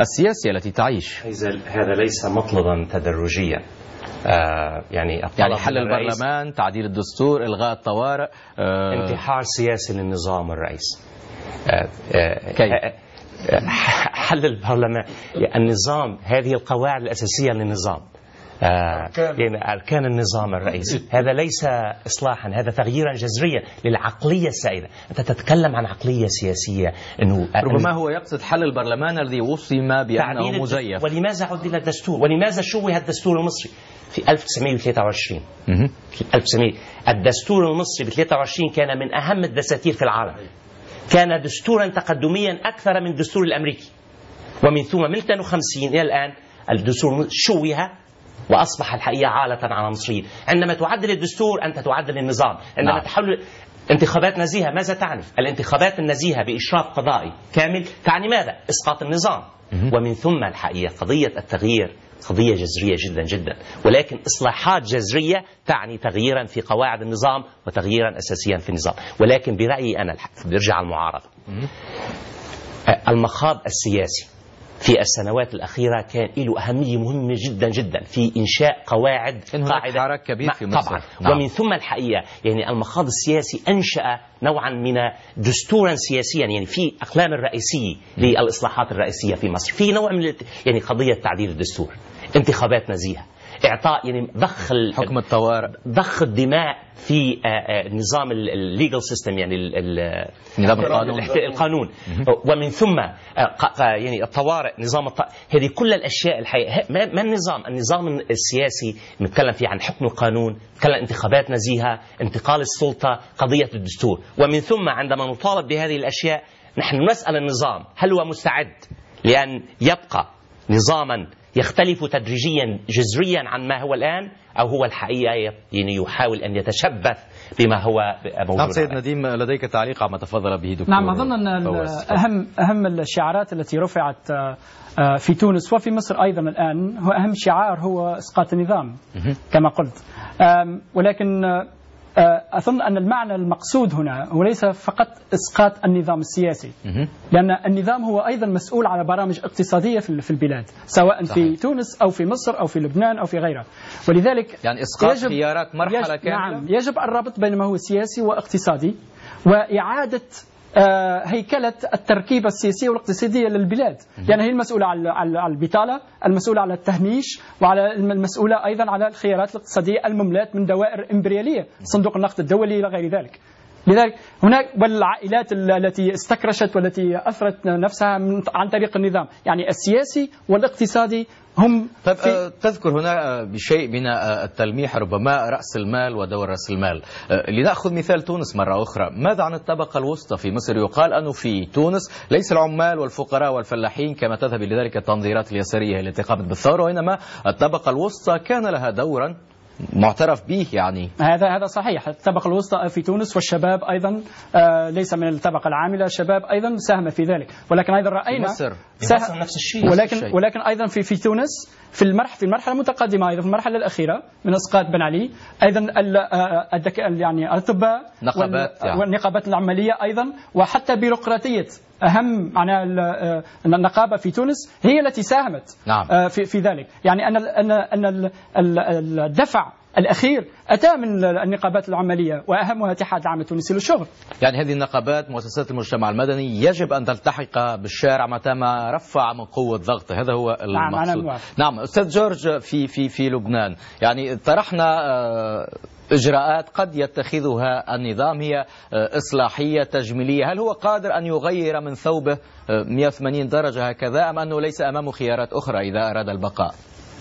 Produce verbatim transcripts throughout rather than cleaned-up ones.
السياسية التي تعيش. هذا ليس مطلبا تدرجيا. آه يعني يعني حل البرلمان، تعديل الدستور، إلغاء الطوارئ، آه انتحار سياسي للنظام الرئيسي. آه آه كيف؟ حل البرلمان، النظام، هذه القواعد الأساسية للنظام، آه يعني أركان النظام الرئيسي. هذا ليس إصلاحا، هذا تغييرا جذريا للعقلية السائدة. أنت تتكلم عن عقلية سياسية إنه ربما هو يقصد حل البرلمان الذي وصم بأنه مزيف. ولماذا عدل الدستور؟ ولماذا شوه الدستور المصري في ألف وتسعمئة وثلاثة وعشرين؟ في ألف وتسعمئة الدستور المصري ب ثلاثة وعشرين كان من أهم الدساتير في العالم، كان دستورا تقدميا أكثر من الدستور الأمريكي. ومن ثم من اثنين وخمسين إلى الآن الدستور شوه وأصبح الحقيقة عالة على المصريين. عندما تعدل الدستور أنت تعدل النظام. عندما نعم. تحول انتخابات نزيهة، ماذا تعني؟ الانتخابات النزيهة بإشراف قضائي كامل تعني ماذا؟ إسقاط النظام. ومن ثم الحقيقة قضية التغيير قضية جذرية جدا جدا، ولكن إصلاحات جذرية تعني تغييرا في قواعد النظام وتغييرا أساسيا في النظام. ولكن برأيي أنا برجع على المعارضة، المخاض السياسي في السنوات الأخيرة كان له أهمية مهمة جدا جدا في إنشاء قواعد قاعدة حراك كبير في مصر. طبعا. نعم. ومن ثم الحقيقة يعني المخاض السياسي أنشأ نوعا من دستورا سياسيا، يعني في أقلام الرئيسية للإصلاحات الرئيسية في مصر، في نوع من يعني قضية تعديل الدستور، انتخابات نزيهة، إعطاء يعني ضخ حكم الطوارئ، ضخ الدماء في نظام الليجل سيستم، يعني نظام القانون, القانون. ومن ثم يعني الطوارئ، نظام الط... هذه كل الأشياء الحقيقة. ما النظام النظام السياسي نتكلم فيه عن حكم القانون، نتكلم انتخابات نزيهة، انتقال السلطة، قضية الدستور. ومن ثم عندما نطالب بهذه الأشياء نحن نسأل النظام هل هو مستعد لأن يبقى نظاما يختلف تدريجيا جذريا عن ما هو الآن، أو هو الحقيقة يعني يحاول أن يتشبث بما هو موجود. نعم سيد نديم، لديك تعليق على ما تفضل به دكتور؟ نعم، أظن أن أهم أهم الشعارات التي رفعت في تونس وفي مصر أيضا الآن، هو أهم شعار هو إسقاط النظام كما قلت. ولكن أظن أن المعنى المقصود هنا هو ليس فقط إسقاط النظام السياسي، لأن النظام هو أيضا مسؤول على برامج اقتصادية في البلاد، سواء صحيح. في تونس أو في مصر أو في لبنان أو في غيرها. ولذلك يعني إسقاط خيارات مرحلة كاملة. نعم، يجب الربط بين ما هو سياسي واقتصادي، وإعادة آه هيكلة التركيبة السياسية والاقتصادية للبلاد، لأن يعني هي المسؤولة على على البطالة، المسؤولة على التهميش، وعلى المسؤولة أيضا على الخيارات الاقتصادية المملاة من دوائر إمبريالية، صندوق النقد الدولي إلى غير ذلك. لذلك هناك والعائلات التي استكرشت والتي أثرت نفسها عن طريق النظام، يعني السياسي والاقتصادي هم. طيب تذكر هنا بشيء من التلميح ربما رأس المال ودور رأس المال. لنأخذ مثال تونس مرة أخرى، ماذا عن الطبقة الوسطى في مصر؟ يقال أنه في تونس ليس العمال والفقراء والفلاحين كما تذهب لذلك التنظيرات اليسارية التي قامت بالثورة، وإنما الطبقة الوسطى كان لها دورا معترف به. يعني هذا هذا صحيح. الطبقة الوسطى في تونس والشباب أيضا آه ليس من الطبقة العاملة، شباب أيضا ساهم في ذلك. ولكن أيضا رأينا في مصر سهم نفس الشيء. ولكن الشيء. ولكن أيضا في في تونس في المرحلة في المرحلة المتقدمة، أيضا في المرحلة الأخيرة من إسقاط بن علي، أيضا يعني الأطباء نقابات يعني. والنقابات العمالية أيضا، وحتى بيروقراطية أهم معناها النقابة في تونس هي التي ساهمت نعم. في في ذلك. يعني أن أن أن الدفع الأخير أتى من النقابات العمالية، وأهمها اتحاد العمل التونسي للشغل. يعني هذه النقابات مؤسسات المجتمع المدني يجب أن تلتحق بالشارع متى رفع من قوة ضغط، هذا هو المقصود. نعم, نعم أستاذ جورج، في في في لبنان يعني طرحنا إجراءات قد يتخذها النظام، هي إصلاحية تجميلية، هل هو قادر أن يغير من ثوبه مئة وثمانين درجة هكذا، أم أنه ليس أمامه خيارات أخرى إذا أراد البقاء؟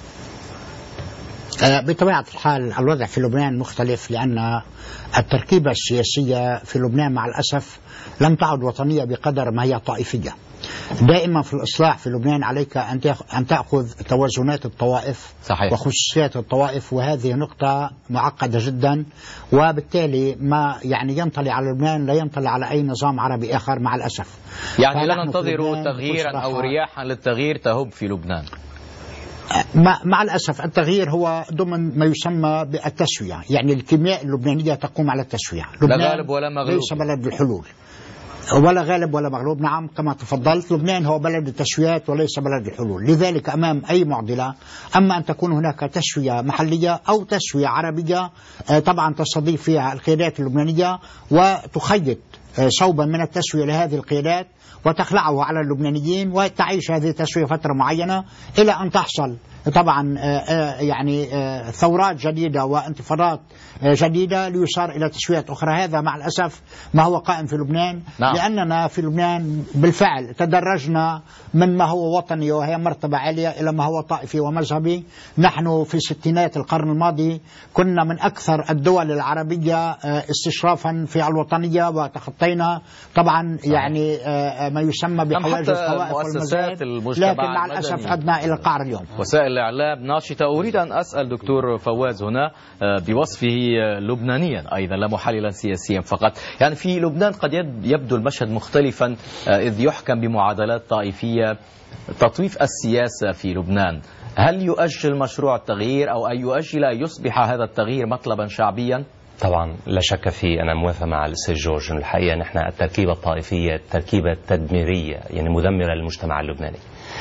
بطبيعة الحال الوضع في لبنان مختلف، لأن التركيبة السياسية في لبنان مع الأسف لم تعد وطنية بقدر ما هي طائفية. دائما في الإصلاح في لبنان عليك أن تأخذ توازنات الطوائف صحيح. وخصوصيات الطوائف، وهذه نقطة معقدة جدا، وبالتالي ما يعني ينطلي على لبنان لا ينطلي على أي نظام عربي آخر مع الأسف. يعني لا ننتظر تغييرا أو رياحا للتغيير تهب في لبنان. مع الأسف التغيير هو ضمن ما يسمى بالتسوية، يعني الكيمياء اللبنانية تقوم على التسوية. لا غالب ولا مغلوب، ليس بلد الحلول. ولا غالب ولا مغلوب. نعم كما تفضلت، لبنان هو بلد التسويات وليس بلد الحلول، لذلك أمام أي معضلة، أما أن تكون هناك تسوية محلية أو تسوية عربية طبعا تستضيف فيها القيادات اللبنانية وتخيط صوبا من التسوية لهذه القيادات وتخلعه على اللبنانيين وتعيش هذه التسوية فترة معينة إلى أن تحصل طبعا يعني ثورات جديدة وانتفاضات جديدة ليصار إلى تسويات أخرى. هذا مع الأسف ما هو قائم في لبنان. نعم. لأننا في لبنان بالفعل تدرجنا من ما هو وطني وهي مرتبة عالية إلى ما هو طائفي ومذهبي. نحن في ستينات القرن الماضي كنا من أكثر الدول العربية استشرافا في الوطنية وتخطينا طبعا يعني ما يسمى بحواجز الطوائف والمزايد، لكن مع الأسف عدنا إلى القعر اليوم. وسائل الإعلام ناشطة. أريد أن أسأل دكتور فواز هنا بوصفه لبنانيا أيضا لا محللا سياسيا فقط، يعني في لبنان قد يبدو المشهد مختلفا إذ يحكم بمعادلات طائفية تطويف السياسة في لبنان. هل يؤجل مشروع التغيير أو أن يؤجل أن يصبح هذا التغيير مطلبا شعبيا؟ طبعا لا شك فيه. أنا موافق مع الأستاذ جورج. الحقيقة نحن التركيبة الطائفية تركيبة تدميرية يعني مدمرة للمجتمع اللبناني،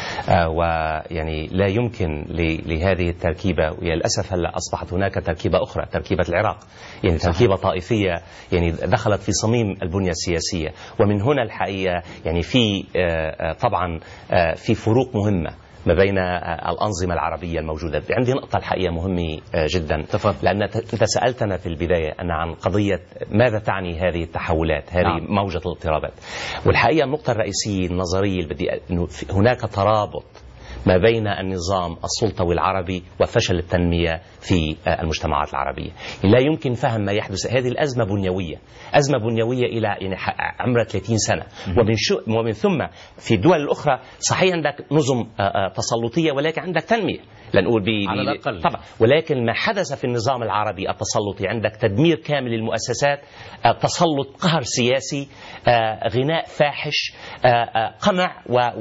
آه ويعني لا يمكن لهذه التركيبة، وللأسف هلا أصبحت هناك تركيبة أخرى، تركيبة العراق، يعني تركيبة طائفية يعني دخلت في صميم البنية السياسية. ومن هنا الحقيقة يعني في آه طبعا آه في فروق مهمة ما بين الأنظمة العربية الموجودة. عندي نقطة الحقيقة مهمة جدا، لأن أنت سألتنا في البداية أن عن قضية ماذا تعني هذه التحولات، هذه نعم. موجة الاضطرابات. والحقيقة النقطة الرئيسية النظرية اللي بدي أنه هناك ترابط ما بين النظام السلطوي العربي وفشل التنمية في المجتمعات العربية. لا يمكن فهم ما يحدث. هذه الأزمة بنيوية، أزمة بنيوية إلى يعني عمرها ثلاثين سنة، ومن, شو ومن ثم في الدول الأخرى صحيح عندك نظم تسلطية ولكن عندك تنمية، لنقول على الأقل طبعا. ولكن ما حدث في النظام العربي التسلطي عندك تدمير كامل للمؤسسات، تسلط، قهر سياسي، غناء فاحش، قمع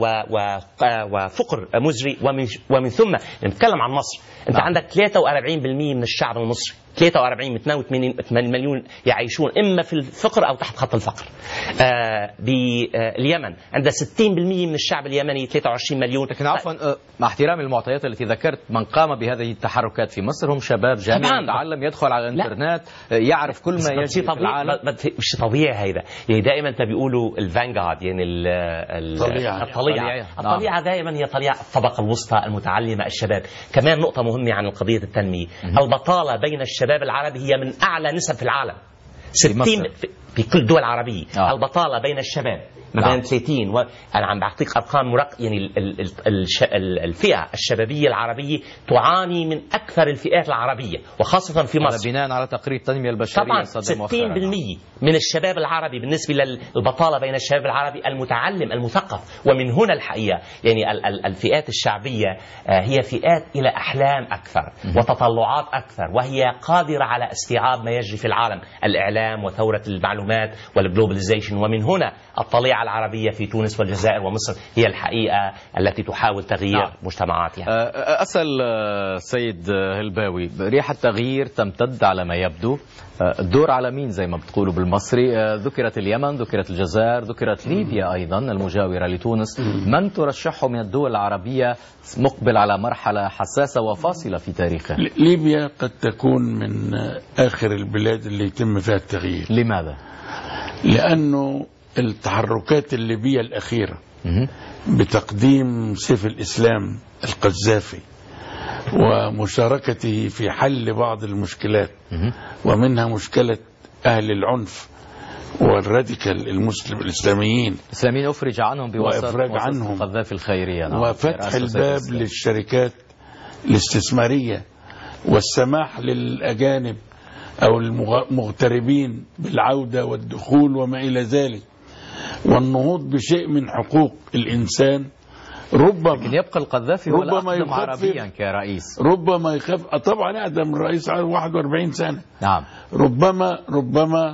وفقر مزري. ومن, ومن ثم نتكلم عن مصر، انت نعم. عندك ثلاثة وأربعين بالمئة من الشعب المصري، ثلاثة وأربعين من اثنين وثمانين مليون يعيشون إما في الفقر أو تحت خط الفقر. آه باليمن عندها ستين بالمئة من الشعب اليمني ثلاثة وعشرين مليون. لكن عفوا مع احترام المعطيات التي ذكرت، من قام بهذه التحركات في مصر هم شباب جامعي يتعلم، يدخل على الانترنت، يعرف كل ما يجري في العالم. مش طبيعي هذا، يعني دائما انت بيقولوا الفانغارد، يعني الطليعة الطليعة, الطليعة دائما هي طليعة الطبقة الوسطى المتعلمة، الشباب. كمان نقطة مهمة عن قضية التنمية، البطالة بين الشباب العربي هي من أعلى نسب في العالم، ستين في كل الدول العربية. آه. البطالة بين الشباب ما بين ثلاثين و... أنا عم بعطيك أرقام مرق، يعني ال... ال... الش... الفئة الشبابية العربية تعاني من أكثر الفئات العربية وخاصة في مصر، بناء على تقرير التنمية البشرية. طبعا ستين بالمئة من الشباب العربي بالنسبة للبطالة بين الشباب العربي المتعلم المثقف. ومن هنا الحقيقة يعني ال... ال... الفئات الشعبية هي فئات إلى أحلام أكثر وتطلعات أكثر، وهي قادرة على استيعاب ما يجري في العالم، الإعلام وثورة المعلومات والجلوباليزيشن. ومن هنا الطليعة العربية في تونس والجزائر ومصر هي الحقيقة التي تحاول تغيير نعم. مجتمعاتها. أسأل سيد هلباوي، ريح التغيير تمتد على ما يبدو، الدور على مين زي ما بتقولوا بالمصري؟ ذكرت اليمن، ذكرت الجزائر، ذكرت ليبيا أيضا المجاورة لتونس. من ترشحه من الدول العربية مقبل على مرحلة حساسة وفاصلة في تاريخه؟ ليبيا قد تكون من آخر البلاد اللي يتم فيها التغيير. لماذا؟ لأنه التحركات الليبية الأخيرة بتقديم سيف الإسلام القذافي ومشاركته في حل بعض المشكلات، ومنها مشكلة أهل العنف والراديكال المسلم الإسلاميين الإسلاميين أفرج عنهم بواسطة القذافي الخيرية. نعم. وفتح الباب للشركات الاستثمارية والسماح للأجانب أو المغتربين بالعودة والدخول وما إلى ذلك، والنهوض بشيء من حقوق الإنسان. ربما لكن يبقى القذافي هو الأقدم عربيا كرئيس، ربما يخف طبعا أقدم رئيس على واحد وأربعين سنة. نعم. ربما ربما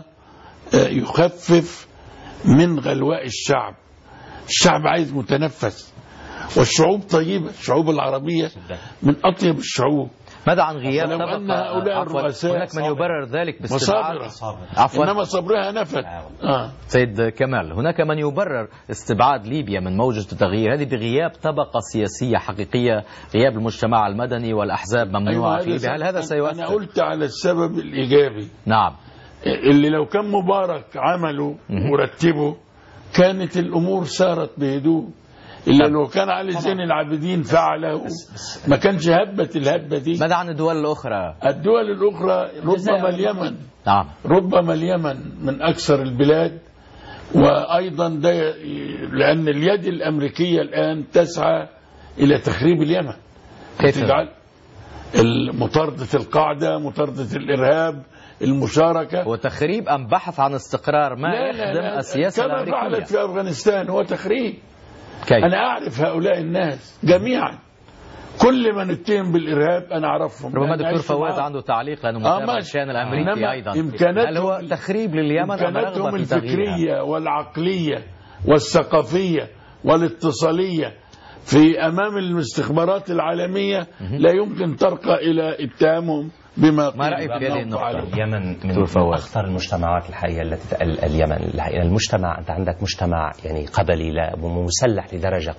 يخفف من غلواء الشعب. الشعب عايز متنفس، والشعوب طيبة، الشعوب العربية من أطيب الشعوب ماذا عن غياب لو أن طبقة هؤلاء عفوا الرؤساء هناك من يبرر ذلك باستبعاد مصابرة عفوا إنما صبرها نفت آه. سيد كمال، هناك من يبرر استبعاد ليبيا من موجة التغيير هذه بغياب طبقة سياسية حقيقية، غياب المجتمع المدني والأحزاب ممنوعة في ليبيا. هل هذا سيؤثر؟ أنا قلت على السبب الإيجابي. نعم. اللي لو كان مبارك عمله ورتبه كانت الأمور سارت بهدوء. إلا لو كان علي زين العابدين فعله ما كانش هبت الهبة دي. ماذا عن الدول الأخرى؟ الدول الأخرى ربما اليمن. نعم. ربما اليمن من أكثر البلاد، وأيضا ده لأن اليد الأمريكية الآن تسعى إلى تخريب اليمن. كيف؟ تجعل مطاردة القاعدة، مطاردة الإرهاب، المشاركة. وتخريب أم بحث عن استقرار ما لا يخدم لا لا السياسة كما الأمريكية؟ فعلت في أفغانستان هو تخريب. كيف؟ أنا أعرف هؤلاء الناس جميعا، كل من اتهم بالإرهاب أنا أعرفهم. ربما دكتور فواز عنده تعليق لأنه متابع الشأن الأمريكي أيضا. هل هو تخريب لليمن أم رغبة في تغييرها؟ الفكرية والعقلية والثقافية والاتصالية في أمام الاستخبارات العالمية لا يمكن ترقى إلى اتهامهم بما ما رأيك في هذه النقطة؟ اليمن من أخطر المجتمعات الحقيقة التي اليمن الحقيقة المجتمع، أنت عندك مجتمع يعني قبلي لا مسلح لدرجة،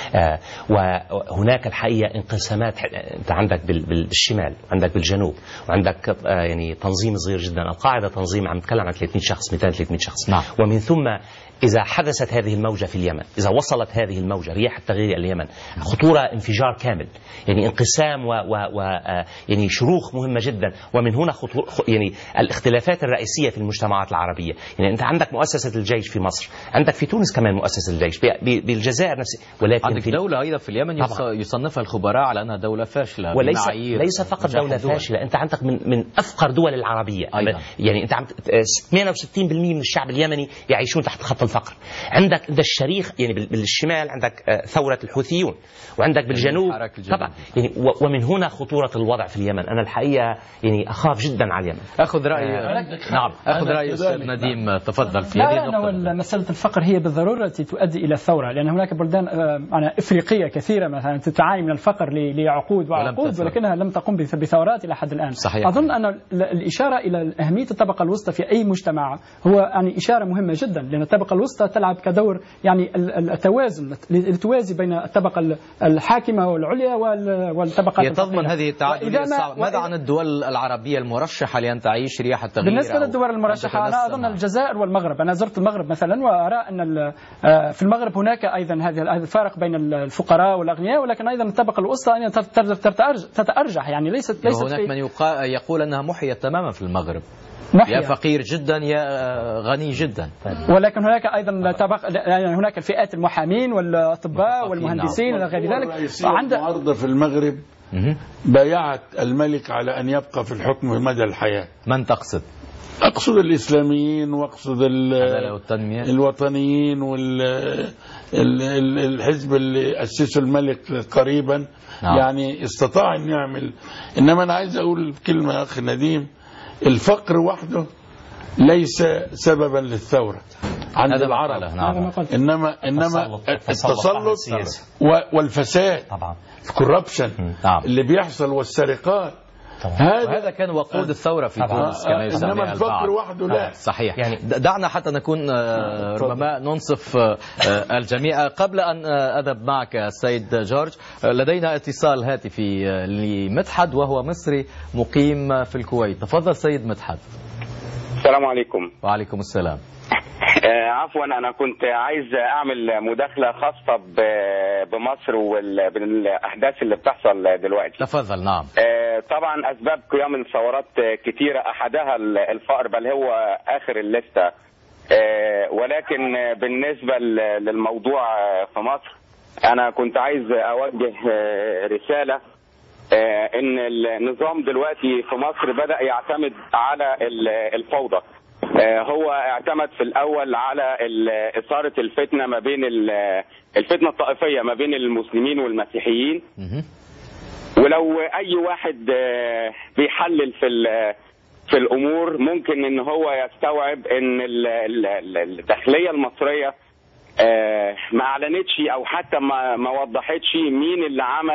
وهناك الحقيقة انقسامات. أنت عندك بالشمال، عندك بالجنوب، وعندك يعني تنظيم صغير جدا. القاعدة تنظيم عم نتكلم عن ثلاثمئة شخص، مئتين ثلاثمئة شخص. نعم. ومن ثم إذا حدثت هذه الموجة في اليمن، إذا وصلت هذه الموجة رياح التغيير اليمن، خطورة انفجار كامل، يعني انقسام و, و, و يعني شروخ مهمة جدا. ومن هنا خطور يعني الاختلافات الرئيسية في المجتمعات العربية. يعني أنت عندك مؤسسة الجيش في مصر، عندك في تونس كمان مؤسسة الجيش، بالجزائر نفسه، ولكن عندك في دولة أيضا في اليمن يصنفها الخبراء على أنها دولة فاشلة، وليس ليس فقط دولة فاشلة. أنت عندك من من أفقر دول العربية أيضا. يعني أنت عم ثمانية وستين بالمئة من الشعب اليمني يعيشون تحت خط الفقر. عندك ده الشريخ يعني بالشمال عندك ثورة الحوثيون، وعندك بالجنوب طبعا يعني. ومن هنا خطورة الوضع في اليمن. أنا الحقيقة يعني أخاف جدا على اليمن. أخذ رأي آه نعم أخذ رأي أستاذ نديم، تفضل في هذه النقطة. مسألة الفقر هي بالضرورة تؤدي إلى ثورة، لأن هناك بلدان آه إفريقية كثيرة مثلا تعاني من الفقر لعقود وعقود، ولكنها لم تقم بثورات إلى حد الآن. صحيح. أظن أن الإشارة إلى أهمية الطبقة الوسطى في أي مجتمع هو يعني إشارة مهمة جدا، لأن الطبقة الوسطى تلعب كدور يعني التوازن، لتوازي بين الطبقة الحاكمة والعليا والطبقات هي تضمن هذه التعادلية الصعبة. ماذا عن الدول العربية المرشحة لأن تعيش رياح التغيير؟ بالنسبة للدول المرشحة أنا أظن الجزائر والمغرب. أنا زرت المغرب مثلا وأرى أن في المغرب هناك أيضا هذا الفارق بين الفقراء والأغنياء، ولكن أيضا الطبقة الوسطى تتأرجح، يعني ليست ليست هناك من يقول أنها محيت تماما في المغرب، محيا. يا فقير جدا يا غني جدا. ولكن هناك أيضا طبق يعني هناك الفئات المحامين والأطباء والمهندسين إلى غير ذلك. عند معارضة في المغرب بايعت الملك على أن يبقى في الحكم مدى الحياة. من تقصد؟ أقصد الإسلاميين، وأقصد الوطنيين والحزب اللي أسسه الملك قريبا. نعم. يعني استطاع أن يعمل. إنما أنا عايز أقول كلمة يا أخي نديم، الفقر وحده ليس سببا للثورة عند العرب. نعم. إنما إنما التسلط والفساد طبعا، الكوربشن اللي بيحصل والسرقات. هذا هذا كان وقود الثورة في تونس كما يسميها البعض. إنما الفقر وحده لا. صحيح. يعني دعنا حتى نكون ربما ننصف الجميع. قبل أن أذهب معك السيد جورج، لدينا اتصال هاتفي لمدحت وهو مصري مقيم في الكويت. تفضل سيد مدحت. السلام عليكم. وعليكم السلام. عفوا أنا كنت عايز أعمل مداخلة خاصة بمصر وبالأحداث اللي بتحصل دلوقتي. تفضل. نعم. طبعا أسباب قيام الثورات كتيرة، أحدها الفقر، بل هو آخر الليستة. ولكن بالنسبة للموضوع في مصر، أنا كنت عايز أوجه رسالة إن النظام دلوقتي في مصر بدأ يعتمد على الفوضى. هو اعتمد في الأول على إثارة الفتنة ما بين الفتنة الطائفية ما بين المسلمين والمسيحيين. ولو أي واحد بيحلل في في الأمور ممكن إن هو يستوعب إن الداخلية المصرية ما أعلنتش أو حتى ما ما وضحتش مين اللي عمل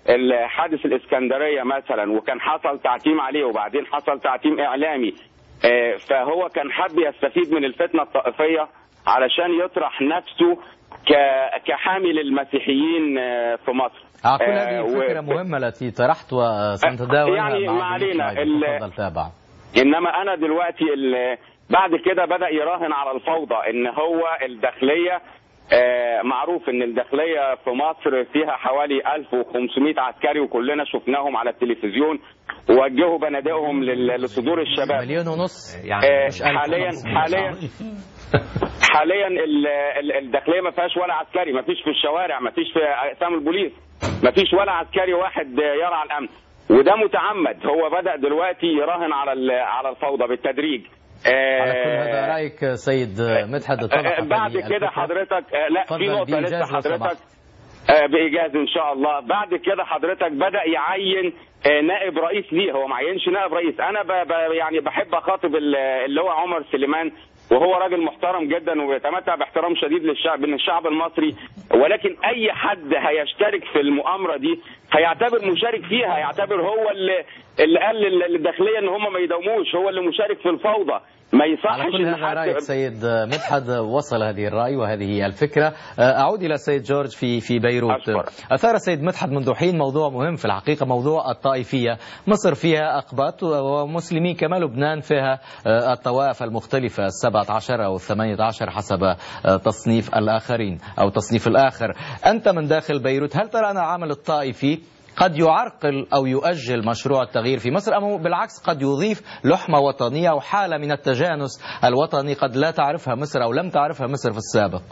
حادث الإسكندرية مثلا، وكان حصل تعتيم عليه وبعدين حصل تعتيم إعلامي، فهو كان حب يستفيد من الفتنة الطائفية علشان يطرح نفسه كحامي للمسيحيين في مصر. أعتقد هذه الفكرة و... مهمة التي طرحت وسنتداولها يعني مع ما علينا ال... تابع. إنما أنا دلوقتي ال... بعد كده بدأ يراهن على الفوضى، إن هو الداخلية آه معروف ان الداخليه في مصر فيها حوالي ألف وخمسمائة عسكري، وكلنا شفناهم على التلفزيون ووجهوا بنادقهم لصدور الشباب. مليون ونص يعني آه حاليا حاليا حاليا الداخليه ما فيهاش ولا عسكري، ما فيش في الشوارع، ما فيش في اقسام البوليس، ما فيش ولا عسكري واحد يرعى الامن، وده متعمد. هو بدأ دلوقتي يراهن على على الفوضى بالتدريج. على كل هذا رأيك سيد مدحت؟ بعد كده حضرتك لا في نقطة لسه حضرتك بإيجاز إن شاء الله. بعد كده حضرتك بدأ يعين نائب رئيس ليه، هو ما عينش نائب رئيس. أنا ب ب يعني بحب أخاطب اللي هو عمر سليمان، وهو راجل محترم جدا ويتمتع باحترام شديد للشعب من الشعب المصري، ولكن أي حد هيشترك في المؤامرة دي هيعتبر مشارك فيها، هيعتبر هو اللي اللي قال للداخلية ان هم ما يداوموش، هو اللي مشارك في الفوضى. ما يصحش. على كل هذا رأيك سيد مدحت، وصل هذه الرأي وهذه هي الفكرة. أعود إلى السيد جورج في في بيروت. أثار السيد مدحت منذ حين موضوع مهم في الحقيقة، موضوع الطائفية. مصر فيها أقباط ومسلمين كما لبنان فيها الطوائف المختلفة السبعة عشر أو الثمانية عشر حسب تصنيف الآخرين أو تصنيف الآخر. أنت من داخل بيروت، هل ترى أن العمل الطائفي قد يعرقل أو يؤجل مشروع التغيير في مصر، أم بالعكس قد يضيف لحمة وطنية وحالة من التجانس الوطني قد لا تعرفها مصر أو لم تعرفها مصر في السابق؟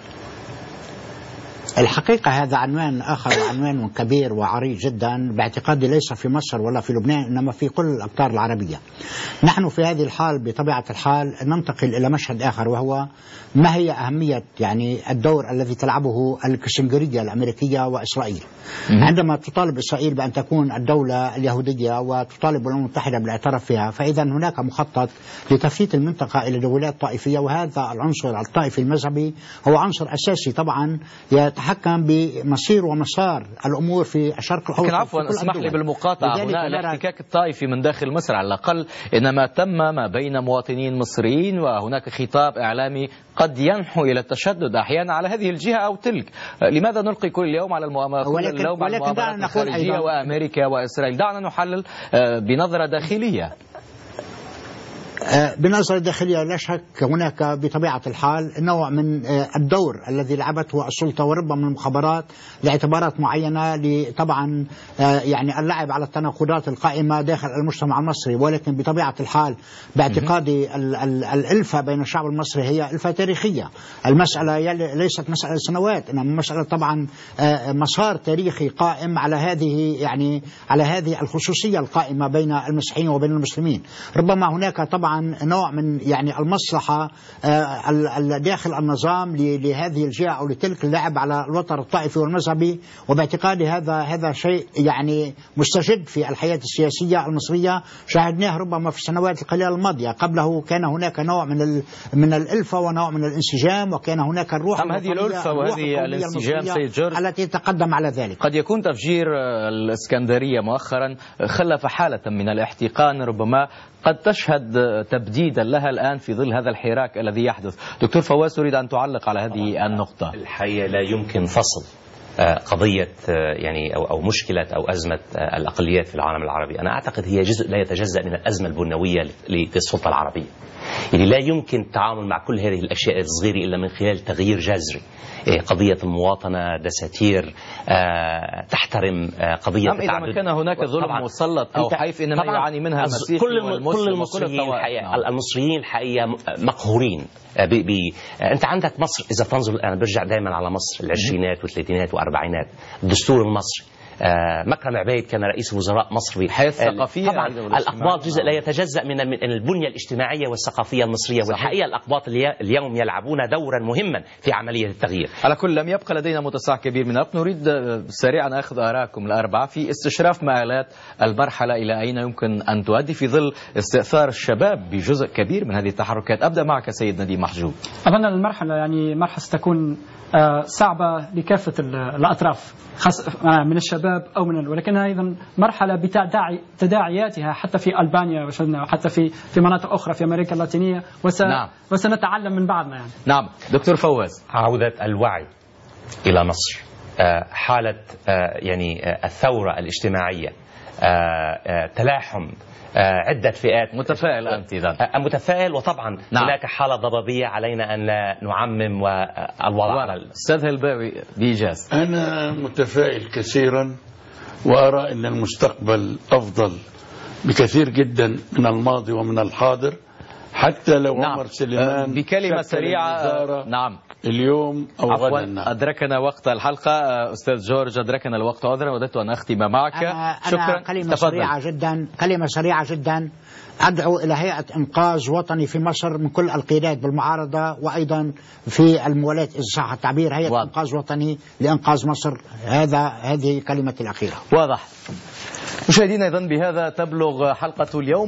الحقيقة هذا عنوان آخر، عنوان كبير وعريض جدا باعتقادي، ليس في مصر ولا في لبنان إنما في كل الأقطار العربية. نحن في هذه الحال بطبيعة الحال ننتقل إلى مشهد آخر، وهو ما هي أهمية يعني الدور الذي تلعبه الكسنجرية الأمريكية وإسرائيل. عندما تطالب إسرائيل بأن تكون الدولة اليهودية وتطالب الأمم المتحدة بالاعتراف فيها، فإذا هناك مخطط لتفتيت المنطقة إلى دولات طائفية، وهذا العنصر الطائفي المذهبي هو عنصر أساسي طبعا يتحكم بمصير ومسار الأمور في الشرق الأوسط. لكن عفوا اسمح لي بالمقاطعة هنا، الاحتكاك الطائفي من داخل مصر على الأقل إنما تم ما بين مواطنين مصريين، وهناك خطاب إعلامي قد ينحو إلى التشدد أحيانا على هذه الجهة أو تلك. لماذا نلقي كل يوم على المؤامرات الخارجية وأمريكا وإسرائيل؟ دعنا نحلل بنظرة داخلية. بنظرة داخلية لا شك هناك بطبيعة الحال نوع من الدور الذي لعبته السلطة وربما من المخابرات لاعتبارات معينة، طبعا يعني اللعب على التناقضات القائمة داخل المجتمع المصري. ولكن بطبيعة الحال باعتقادي الألفة بين الشعب المصري هي ألفة تاريخية. المسألة ليست مسألة سنوات، إنما مسألة طبعا مسار تاريخي قائم على هذه يعني على هذه الخصوصية القائمة بين المسيحيين وبين المسلمين. ربما هناك طبعا نوع من يعني المصلحة داخل النظام لهذه الجهة أو لتلك اللعب على الوتر الطائفي والمذهبي، وباعتقادي هذا هذا شيء يعني مستجد في الحياة السياسية المصرية، شاهدناه ربما في السنوات القليلة الماضية. قبله كان هناك نوع من من الألفة ونوع من الانسجام، وكان هناك الروح أم هذه الألفة وهذه الانسجام سيد جورج التي تقدم على ذلك. قد يكون تفجير الإسكندرية مؤخرا خلف حالة من الاحتقان ربما قد تشهد تبديدا لها الآن في ظل هذا الحراك الذي يحدث. دكتور فواز، أريد أن تعلق على هذه النقطة. الحقيقة لا يمكن فصل قضية يعني أو أو مشكلة أو أزمة الأقليات في العالم العربي. أنا أعتقد هي جزء لا يتجزأ من الأزمة البنوية للسلطة العربية. يعني لا يمكن التعامل مع كل هذه الأشياء الصغيرة إلا من خلال تغيير جذري. قضية المواطنة، دساتير تحترم قضية نعم. إذا ما كان هناك ظلم مسلط أو حيف إنما يعاني منها المسيحي كل المصريين الحقيقة المصريين الحقيقة مقهورين. بي بي أنت عندك مصر، إذا تنظر أنا برجع دائما على مصر العشرينات والثلاثينات وأربعينات، الدستور المصري، آه مكرم عبيد كان رئيس وزراء مصر. الحياة الثقافية طبعا الأقباط جزء لا يتجزأ من البنية الاجتماعية والثقافية المصرية. صحيح. والحقيقة الأقباط اليوم يلعبون دورا مهما في عملية التغيير. على كل لم يبقى لدينا متسع كبير من الوقت، نريد سريعا أخذ آراءكم الأربعة في استشراف مآلات المرحلة إلى أين يمكن أن تؤدي في ظل استئثار الشباب بجزء كبير من هذه التحركات. أبدأ معك سيد نديم محجوب. أظن المرحلة يعني مرحلة ستكون صعبة لكافة الأطراف من الشباب الشباب أو من ولكن أيضا مرحلة بتداعي تداعياتها حتى في ألبانيا وحتى في في مناطق أخرى في أمريكا اللاتينية وس نعم. وسنتعلم من بعضنا يعني. نعم دكتور فواز. عودة الوعي إلى مصر، حالة يعني الثورة الاجتماعية، تلاحم عدة فئات. متفائل أنت إذن؟ متفائل، وطبعا نعم. هناك حالة ضبابية علينا أن لا نعمم والوضع. أستاذ هلباوي بإيجاز. أنا متفائل كثيرا وأرى أن المستقبل أفضل بكثير جدا من الماضي ومن الحاضر، حتى لو نعم. عمر سليمان بكلمة سريعة. نعم اليوم أو عفوا غدا. أدركنا وقت الحلقة. أستاذ جورج أدركنا الوقت عذرا، وددت أن أختم معك. أنا شكرا. أنا كلمة تفضل. سريعة جدا كلمة سريعة جدا أدعو إلى هيئة إنقاذ وطني في مصر من كل القيادات بالمعارضة، وأيضا في الموالاة إذا صح التعبير، هيئة واضح. إنقاذ وطني لإنقاذ مصر. هذا هذه كلمتي الأخيرة. واضح. مشاهدينا، إذن بهذا تبلغ حلقة اليوم